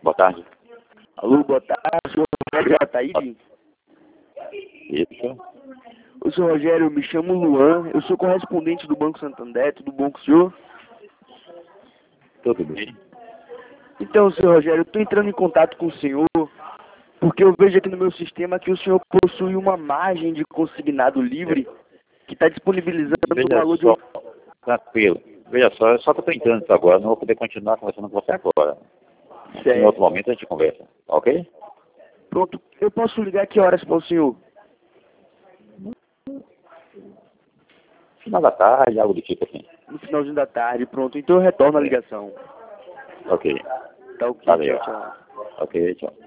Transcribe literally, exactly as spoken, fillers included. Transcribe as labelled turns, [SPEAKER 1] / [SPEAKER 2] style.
[SPEAKER 1] Boa tarde.
[SPEAKER 2] Alô, boa tarde, senhor Rogério Ataíde?
[SPEAKER 1] Isso.
[SPEAKER 2] O senhor Rogério, eu me chamo Luan, eu sou correspondente do Banco Santander, tudo bom com o senhor?
[SPEAKER 1] Tudo bem.
[SPEAKER 2] Então, senhor Rogério, eu estou entrando em contato com o senhor, porque eu vejo aqui no meu sistema que o senhor possui uma margem de consignado livre que está disponibilizando
[SPEAKER 1] Veja
[SPEAKER 2] o valor
[SPEAKER 1] só,
[SPEAKER 2] de...
[SPEAKER 1] tranquilo. Veja só, é só que eu estou entrando isso agora, não vou poder continuar conversando com você agora. Em outro momento a gente conversa, ok?
[SPEAKER 2] Pronto, eu posso ligar que horas para o senhor?
[SPEAKER 1] Final da tarde, algo do tipo assim.
[SPEAKER 2] No finalzinho da tarde, pronto. Então eu retorno a ligação.
[SPEAKER 1] Ok.
[SPEAKER 2] Tá ok,
[SPEAKER 1] Valeu.
[SPEAKER 2] tchau, tchau.
[SPEAKER 1] Ok, tchau.